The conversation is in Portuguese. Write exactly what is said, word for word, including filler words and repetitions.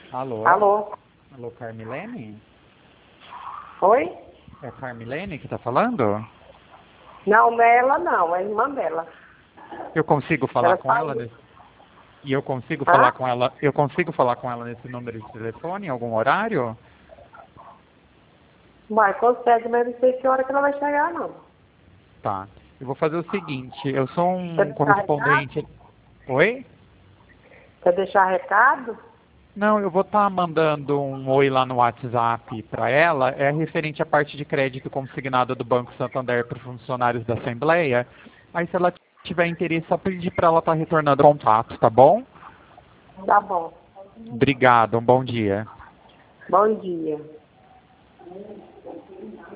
Alô? Alô? Alô, Carmilene? Oi? É a Carmilene que tá falando? Não, não é ela não, é a irmã dela. Eu consigo falar Ela com ela saiu. nesse... E eu consigo falar Hã? com ela... Eu consigo falar com ela nesse número de telefone em algum horário? Vai, consegue, mas não sei que hora que ela vai chegar, não. Tá. Eu vou fazer o seguinte, eu sou Quer um deixar recado? correspondente... Oi? Quer deixar recado? Não, eu vou estar mandando um oi lá no WhatsApp para ela. É referente à parte de crédito consignada do Banco Santander para funcionários da Assembleia. Aí, se ela tiver interesse, só pedir para ela estar retornando o contato, tá bom? Tá bom. Obrigado, um bom dia. Bom dia.